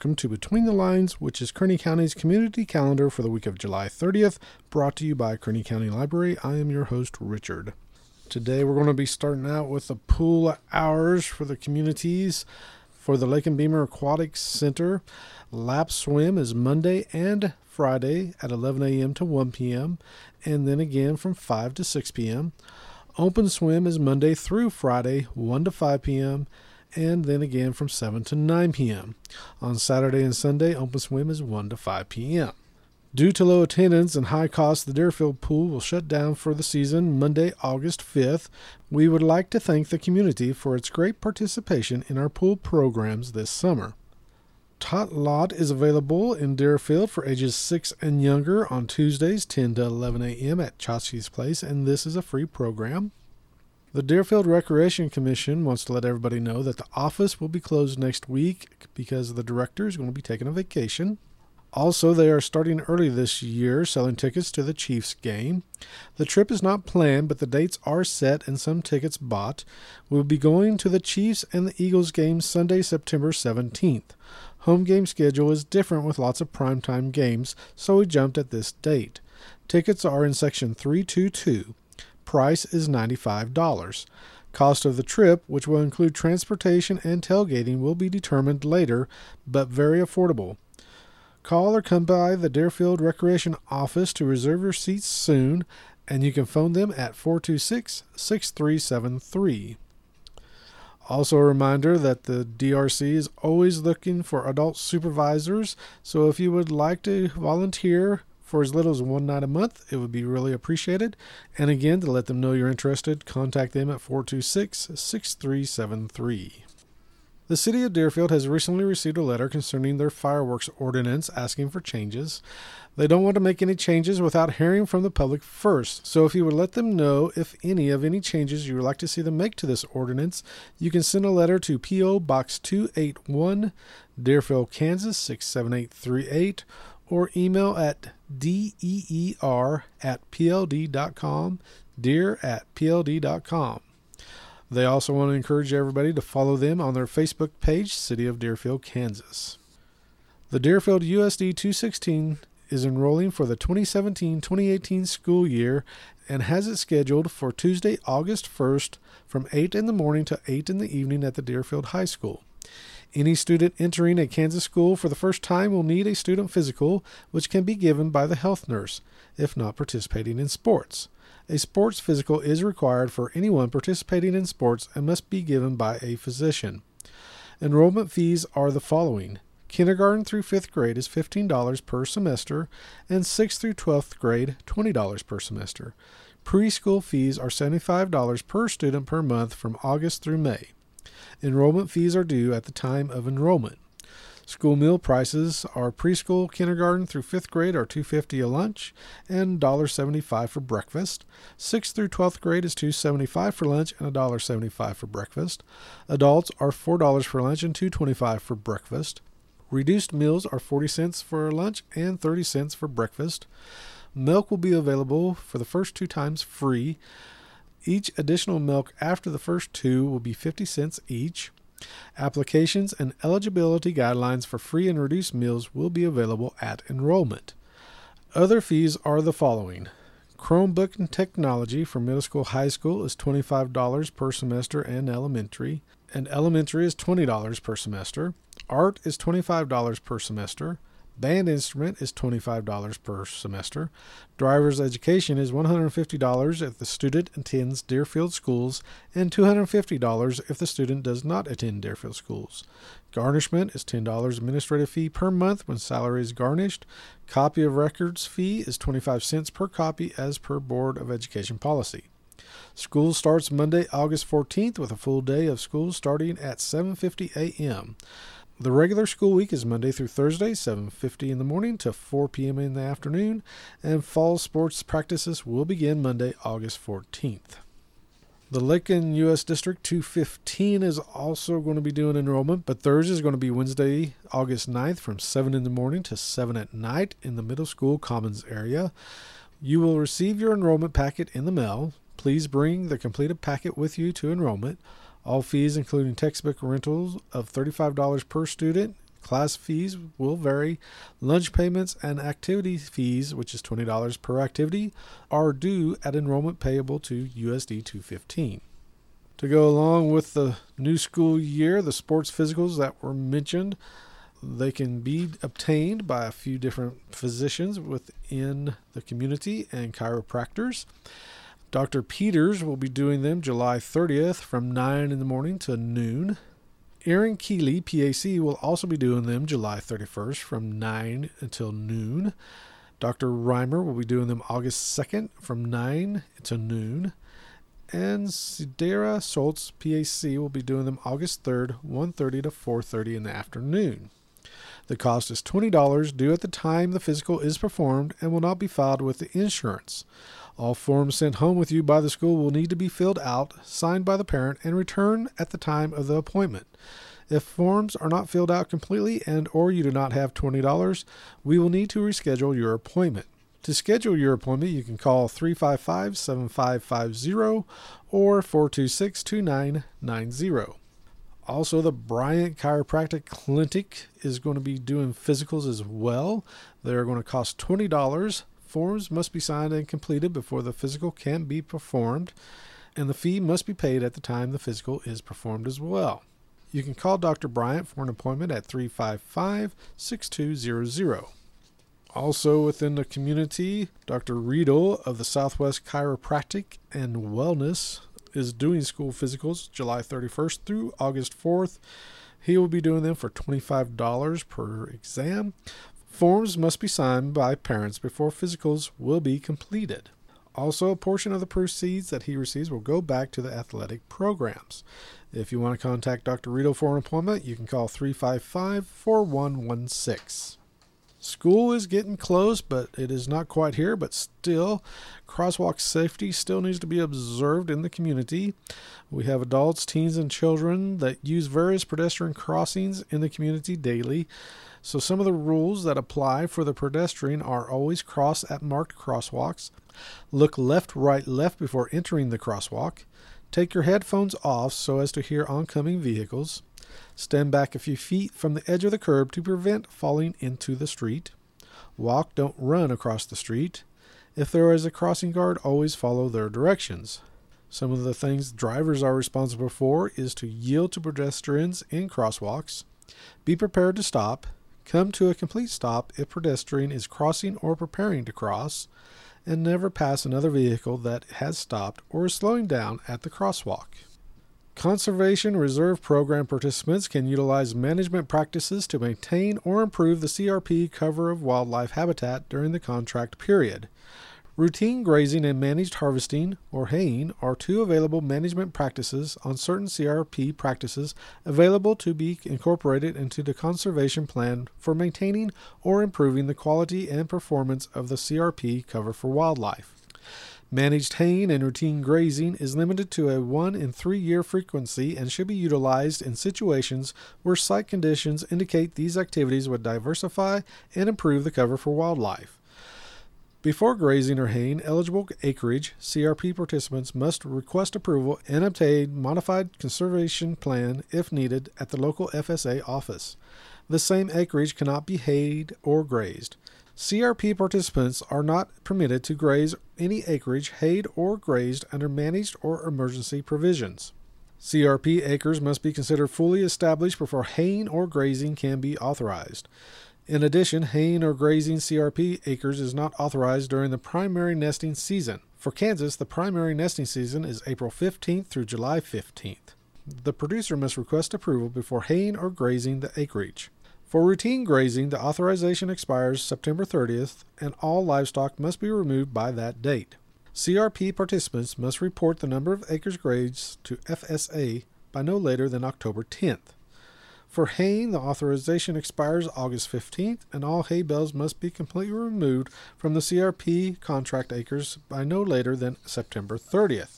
welcome to Between the Lines, which is Kearney County's community calendar for the week of July 30th, brought to you by Kearney County Library. I am your host, Richard. Today we're going to be starting out with the pool hours for the communities. For the Lake and Beamer Aquatic Center, lap swim is Monday and Friday at 11 a.m. to 1 p.m., and then again from 5 to 6 p.m. Open swim is Monday through Friday, 1 to 5 p.m., and then again from 7 to 9 p.m. On Saturday and Sunday, open swim is 1 to 5 p.m. Due to low attendance and high costs, the Deerfield Pool will shut down for the season Monday, August 5th. We would like to thank the community for its great participation in our pool programs this summer. Tot Lot is available in Deerfield for ages 6 and younger on Tuesdays 10 to 11 a.m. at Chachi's Place, and this is a free program. The Deerfield Recreation Commission wants to let everybody know that the office will be closed next week because the director is going to be taking a vacation. Also, they are starting early this year selling tickets to the Chiefs game. The trip is not planned, but the dates are set and some tickets bought. We'll be going to the Chiefs and the Eagles game Sunday, September 17th. Home game schedule is different with lots of primetime games, so we jumped at this date. Tickets are in section 322. Price is $95. Cost of the trip, which will include transportation and tailgating, will be determined later, but very affordable. Call or come by the Deerfield Recreation Office to reserve your seats soon, and you can phone them at 426-6373. Also a reminder that the DRC is always looking for adult supervisors, so if you would like to volunteer for as little as one night a month, it would be really appreciated. And again, to let them know you're interested, contact them at 426-6373. The City of Deerfield has recently received a letter concerning their fireworks ordinance asking for changes. They don't want to make any changes without hearing from the public first. So if you would let them know if any changes you would like to see them make to this ordinance, you can send a letter to P.O. Box 281, Deerfield, Kansas 67838, or email at deer@pld.com, deer@pld.com. They also want to encourage everybody to follow them on their Facebook page, City of Deerfield, Kansas. The Deerfield USD 216 is enrolling for the 2017-2018 school year and has it scheduled for Tuesday, August 1st from 8 in the morning to 8 in the evening at the Deerfield High School. Any student entering a Kansas school for the first time will need a student physical, which can be given by the health nurse, if not participating in sports. A sports physical is required for anyone participating in sports and must be given by a physician. Enrollment fees are the following. Kindergarten through 5th grade is $15 per semester, and 6th through 12th grade, $20 per semester. Preschool fees are $75 per student per month from August through May. Enrollment fees are due at the time of enrollment. School meal prices are preschool, kindergarten through 5th grade are $2.50 a lunch and $1.75 for breakfast. 6th through 12th grade is $2.75 for lunch and $1.75 for breakfast. Adults are $4 for lunch and $2.25 for breakfast. Reduced meals are 40 cents for lunch and 30 cents for breakfast. Milk will be available for the first 2 times free. Each additional milk after the first 2 will be 50 cents each. Applications and eligibility guidelines for free and reduced meals will be available at enrollment. Other fees are the following. Chromebook and technology for middle school, high school is $25 per semester and elementary is $20 per semester. Art is $25 per semester. Band instrument is $25 per semester. Driver's education is $150 if the student attends Deerfield schools and $250 if the student does not attend Deerfield schools. Garnishment is $10 administrative fee per month when salary is garnished. Copy of records fee is 25 cents per copy as per Board of Education policy. School starts Monday, August 14th with a full day of school starting at 7:50 a.m. The regular school week is Monday through Thursday, 7:50 in the morning to 4 p.m. in the afternoon, and fall sports practices will begin Monday, August 14th. The Lincoln U.S. District 215 is also going to be doing enrollment, but theirs is going to be Wednesday, August 9th from 7 in the morning to 7 at night in the middle school commons area. You will receive your enrollment packet in the mail. Please bring the completed packet with you to enrollment. All fees, including textbook rentals of $35 per student, Class fees will vary. Lunch payments and activity fees, which is $20 per activity, are due at enrollment payable to USD 215. To go along with the new school year, the sports physicals that were mentioned, they can be obtained by a few different physicians within the community and chiropractors. Dr. Peters will be doing them July 30th from 9 in the morning to noon. Aaron Keeley, PAC, will also be doing them July 31st from 9 until noon. Dr. Reimer will be doing them August 2nd from 9 to noon. And Sidera Schultz, PAC, will be doing them August 3rd, 1:30 to 4:30 in the afternoon. The cost is $20 due at the time the physical is performed and will not be filed with the insurance. All forms sent home with you by the school will need to be filled out, signed by the parent, and returned at the time of the appointment. If forms are not filled out completely and or you do not have $20, we will need to reschedule your appointment. To schedule your appointment, you can call 355-7550 or 426-2990. Also, the Bryant Chiropractic Clinic is going to be doing physicals as well. They're going to cost $20. Forms must be signed and completed before the physical can be performed, and the fee must be paid at the time the physical is performed as well. You can call Dr. Bryant for an appointment at 355-6200. Also within the community, Dr. Riedel of the Southwest Chiropractic and Wellness is doing school physicals July 31st through August 4th. He will be doing them for $25 per exam. Forms must be signed by parents before physicals will be completed. Also, a portion of the proceeds that he receives will go back to the athletic programs. If you want to contact Dr. Riedel for an appointment, you can call 355-4116. School is getting close, but it is not quite here, but still, crosswalk safety still needs to be observed in the community. We have adults, teens, and children that use various pedestrian crossings in the community daily. So some of the rules that apply for the pedestrian are always cross at marked crosswalks, look left, right, left before entering the crosswalk, take your headphones off so as to hear oncoming vehicles, stand back a few feet from the edge of the curb to prevent falling into the street, walk, don't run across the street. If there is a crossing guard, always follow their directions. Some of the things drivers are responsible for is to yield to pedestrians in crosswalks, be prepared to stop, come to a complete stop if pedestrian is crossing or preparing to cross, and never pass another vehicle that has stopped or is slowing down at the crosswalk. Conservation Reserve Program participants can utilize management practices to maintain or improve the CRP cover of wildlife habitat during the contract period. Routine grazing and managed harvesting, or haying, are two available management practices on certain CRP practices available to be incorporated into the conservation plan for maintaining or improving the quality and performance of the CRP cover for wildlife. Managed haying and routine grazing is limited to a 1 in 3 year frequency and should be utilized in situations where site conditions indicate these activities would diversify and improve the cover for wildlife. Before grazing or haying eligible acreage, CRP participants must request approval and obtain modified conservation plan if needed at the local FSA office. The same acreage cannot be hayed or grazed. CRP participants are not permitted to graze any acreage hayed or grazed under managed or emergency provisions. CRP acres must be considered fully established before haying or grazing can be authorized. In addition, haying or grazing CRP acres is not authorized during the primary nesting season. For Kansas, the primary nesting season is April 15th through July 15th. The producer must request approval before haying or grazing the acreage. For routine grazing, the authorization expires September 30th, and all livestock must be removed by that date. CRP participants must report the number of acres grazed to FSA by no later than October 10th. For haying, the authorization expires August 15th, and all hay bales must be completely removed from the CRP contract acres by no later than September 30th.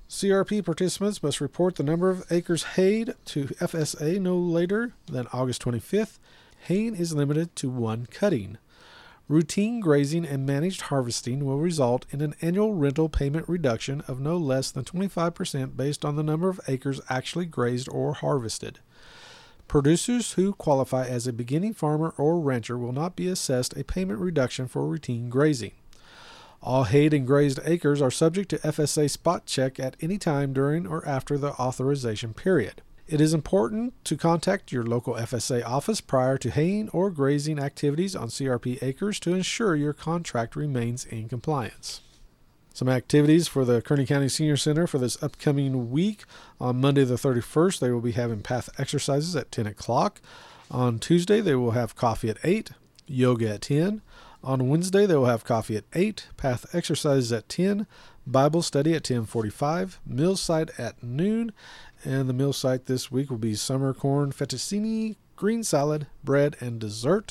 CRP participants must report the number of acres hayed to FSA no later than August 25th. Haying is limited to 1 cutting. Routine grazing and managed harvesting will result in an annual rental payment reduction of no less than 25% based on the number of acres actually grazed or harvested. Producers who qualify as a beginning farmer or rancher will not be assessed a payment reduction for routine grazing. All hayed and grazed acres are subject to FSA spot check at any time during or after the authorization period. It is important to contact your local FSA office prior to haying or grazing activities on CRP acres to ensure your contract remains in compliance. Some activities for the Kearney County Senior Center for this upcoming week. On Monday the 31st, they will be having path exercises at 10 o'clock. On Tuesday, they will have coffee at 8, yoga at 10. On Wednesday, they will have coffee at 8, path exercises at 10, Bible study at 10:45, meal site at noon, and the meal site this week will be summer corn fettuccine, green salad, bread, and dessert.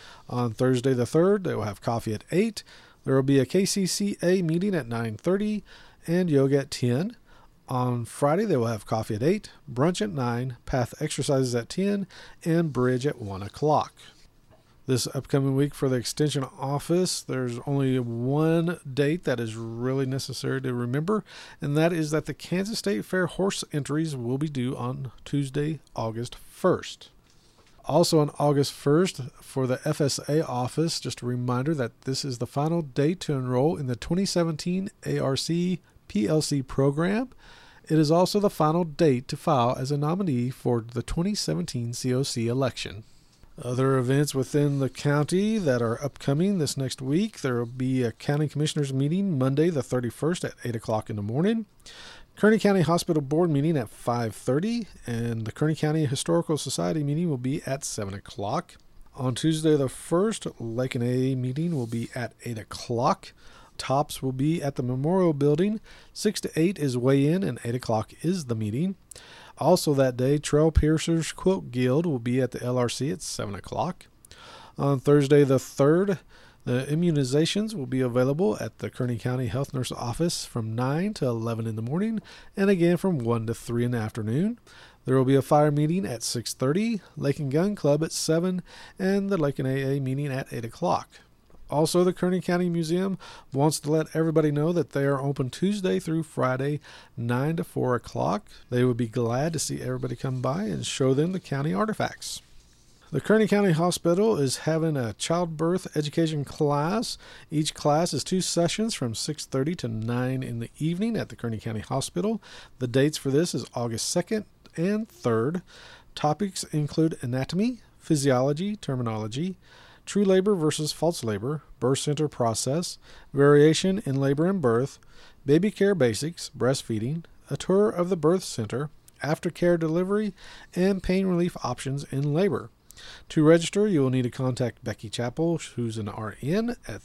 On Thursday the 3rd, they will have coffee at 8. There will be a KCCA meeting at 9:30 and yoga at 10. On Friday, they will have coffee at 8, brunch at 9, path exercises at 10, and bridge at 1 o'clock. This upcoming week for the Extension Office, there's only one date that is really necessary to remember, and that is that the Kansas State Fair horse entries will be due on Tuesday, August 1st. Also on August 1st, for the FSA office, just a reminder that this is the final date to enroll in the 2017 ARC PLC program. It is also the final date to file as a nominee for the 2017 COC election. Other events within the county that are upcoming this next week, there will be a county commissioners meeting Monday the 31st at 8 o'clock in the morning. Kearney County Hospital Board meeting at 5:30, and the Kearney County Historical Society meeting will be at 7 o'clock. On Tuesday the 1st, Lake and AA meeting will be at 8 o'clock. Tops will be at the Memorial Building. 6 to 8 is weigh-in, and 8 o'clock is the meeting. Also that day, Trail Piercers Quilt Guild will be at the LRC at 7 o'clock. On Thursday the 3rd, the immunizations will be available at the Kearney County Health Nurse Office from 9 to 11 in the morning, and again from 1 to 3 in the afternoon. There will be a fire meeting at 6:30, Lake and Gun Club at 7, and the Lake and AA meeting at 8 o'clock. Also, the Kearney County Museum wants to let everybody know that they are open Tuesday through Friday, 9 to 4 o'clock. They would be glad to see everybody come by and show them the county artifacts. The Kearney County Hospital is having a childbirth education class. Each class is 2 sessions from 6:30 to 9 in the evening at the Kearney County Hospital. The dates for this is August 2nd and 3rd. Topics include anatomy, physiology, terminology, true labor versus false labor, birth center process, variation in labor and birth, baby care basics, breastfeeding, a tour of the birth center, aftercare delivery, and pain relief options in labor. To register, you will need to contact Becky Chappell, who's an RN, at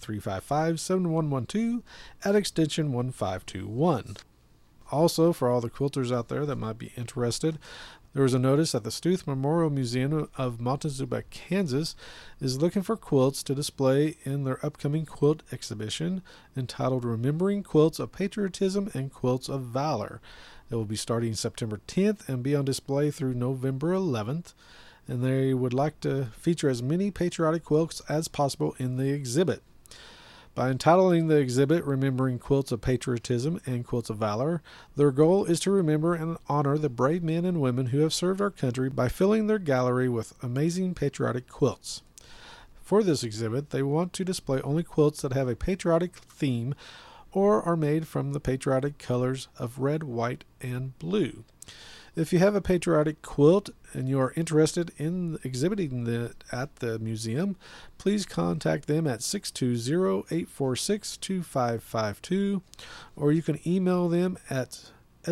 355-7112 at extension 1521. Also, for all the quilters out there that might be interested, there was a notice that the Stuth Memorial Museum of Montezuma, Kansas is looking for quilts to display in their upcoming quilt exhibition entitled Remembering Quilts of Patriotism and Quilts of Valor. It will be starting September 10th and be on display through November 11th. And they would like to feature as many patriotic quilts as possible in the exhibit. By entitling the exhibit Remembering Quilts of Patriotism and Quilts of Valor, their goal is to remember and honor the brave men and women who have served our country by filling their gallery with amazing patriotic quilts. For this exhibit, they want to display only quilts that have a patriotic theme or are made from the patriotic colors of red, white, and blue. If you have a patriotic quilt and you are interested in exhibiting it at the museum, please contact them at 620-846-2552, or you can email them at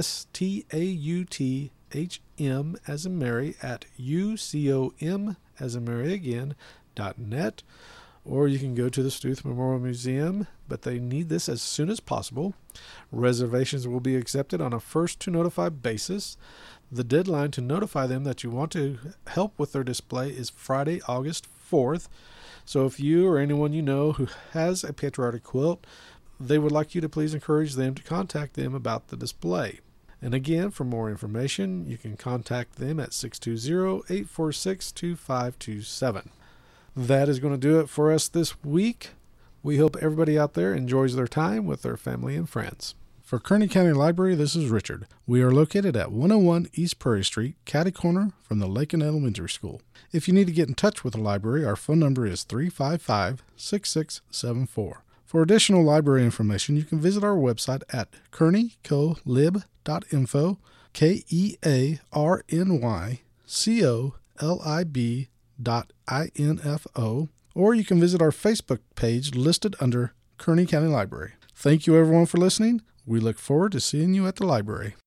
stauThm as in Mary at ucom as in Mary again .net, or you can go to the Stuth Memorial Museum, but they need this as soon as possible. Reservations will be accepted on a first to notify basis. The deadline to notify them that you want to help with their display is Friday, August 4th. So if you or anyone you know who has a patriotic quilt, they would like you to please encourage them to contact them about the display. And again, for more information, you can contact them at 620-846-2527. That is going to do it for us this week. We hope everybody out there enjoys their time with their family and friends. For Kearney County Library, this is Richard. We are located at 101 East Prairie Street, catty corner from the Lakin Elementary School. If you need to get in touch with the library, our phone number is 355-6674. For additional library information, you can visit our website at kearneycolib.info, kearneycolib.info, or you can visit our Facebook page listed under Kearney County Library. Thank you everyone for listening. We look forward to seeing you at the library.